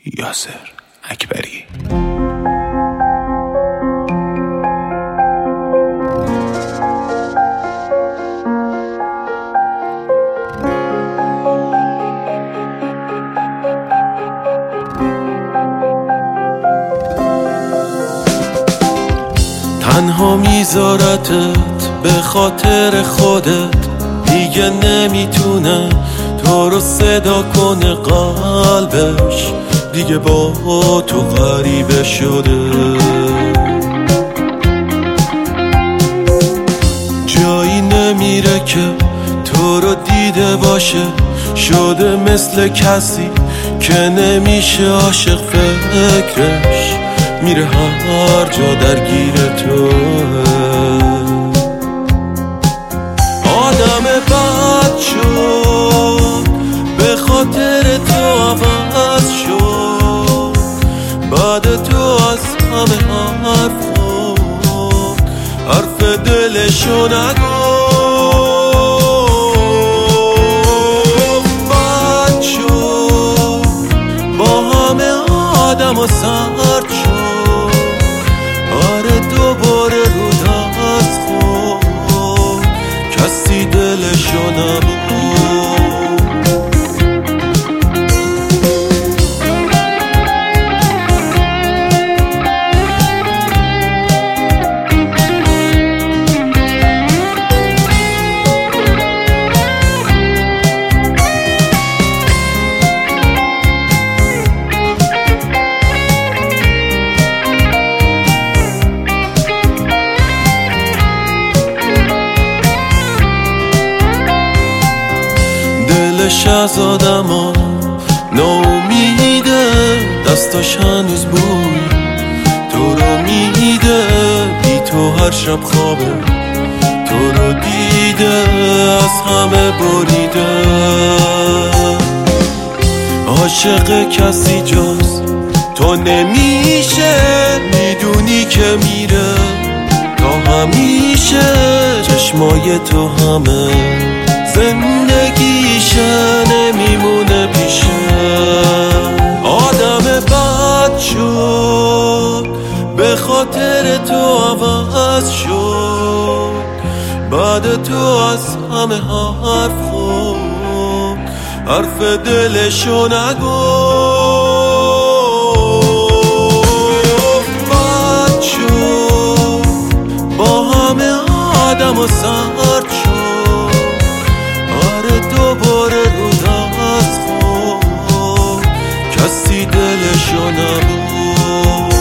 یاسر اکبری. تنها میذارتت به خاطر خودت، دیگه نمیتونه تو رو صدا کنه قلبش، دیگه با تو غریبه شده. جایی نمیره که تو رو دیده باشه، شده مثل کسی که نمیشه عاشق فکرش، میره هر جا درگیر تو. آدم بد شد به خاطر تو عوض شد، بعد تو از همه حرف دلشو نگفت. بد شد با همه آدم و سرد شد، آره دوباره رو دست خود کسی دلشو نبود. دلش از آدم ناامیده، دستاش هنوز بوی تو رو میده، بی تو هر شب خوابه تو رو دیده، از همه بریده. عاشق کسی جز تو نمیشه، میدونی که میره تا همیشه، چشمای تو همه زندگیشه نمیمونه پیشه. آدم بد شد به خاطر تو عوض شد، بعد تو از همه حرف دلشو نگفت. بد شد با همه آدم و سرد شد، آره دوباره رو دست خود کسی دلشو نبود.